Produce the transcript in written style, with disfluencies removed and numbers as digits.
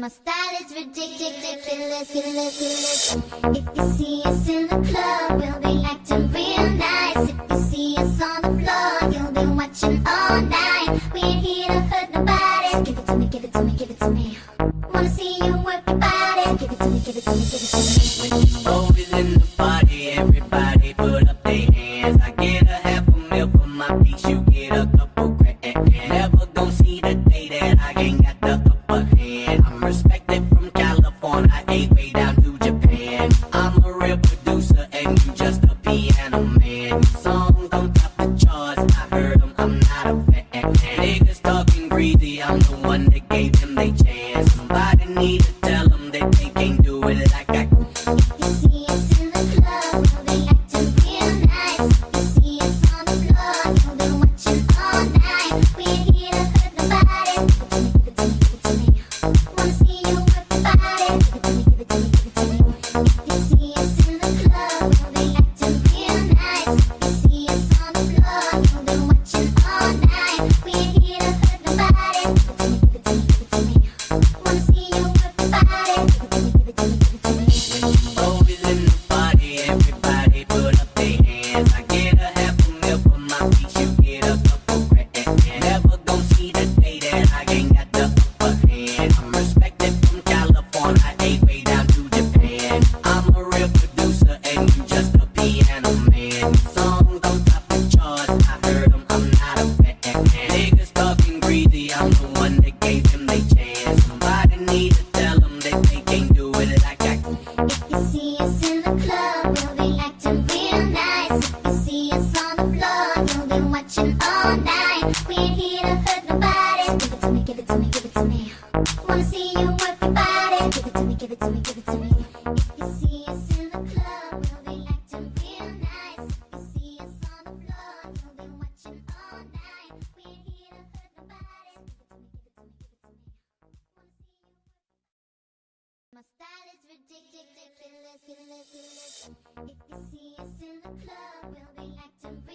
My style is ridiculous. If you see us in the club, we'll be acting real nice. If you see us on the floor, you'll be watching all night. We ain't here to hurt nobody. So give it to me, give it to me, give it to me. Wanna see you work your body. So give it to me, give it to me, give it to me. When you both is in the party, everybody put up their hands. I get a half a mil for my piece, you get a couple grand. Never gon' see the day that I ain't got the upper hand. I'm respected from California, way down to Japan. I'm a real producer and you just a piano man. Songs don't top the charts, I heard them, I'm not a fan. Niggas talking greasy, I'm the one that gave them they chance. Somebody need to tell them that they can't do it like I can. You see us in the club, we'll be acting real nice. You see us on the floor, you'll be watching all night. We ain't here to hurt nobody. Give it to me, give it to me, give it to me. Wanna see you work your body. Give it to me, give it to me, give it to me. You see us in the club, we'll be acting real nice. You see us on the floor, you'll be watching all night. We ain't here to hurt nobody. Give it to me, give it to me, give it to me. Wanna see you work your body. Give it to me, give it to me, give it to me. Both is in the party, everybody put up their hands. I get a half a mil for my piece, you get a couple grand. Never gon' see the day that I ain't got the upper hand. I'm respected from California, way down to Japan. I'm a real producer and you just a piano man. Songs don't top the charts, I heard them, I'm not a fan. Niggas talking greasy, I'm the one that gave them they chance. Somebody need to tell them that they can't do it like I can. If you see us in the club, we'll be acting real nice. If you see us on the floor, you'll be watching all night. We ain't here to hurt nobody. Give it to me, give it to me, give it to me. Wanna see you work your body. Give it to me, give it to me, give it to me. If you see us in the club, we'll be acting real nice. If you see us on the floor, you'll be watching all night. We ain't here to hurt nobody. Give it to me, give it to me, give it to me. Wanna see you work. My style is ridiculous. If you see us in the club, we'll be acting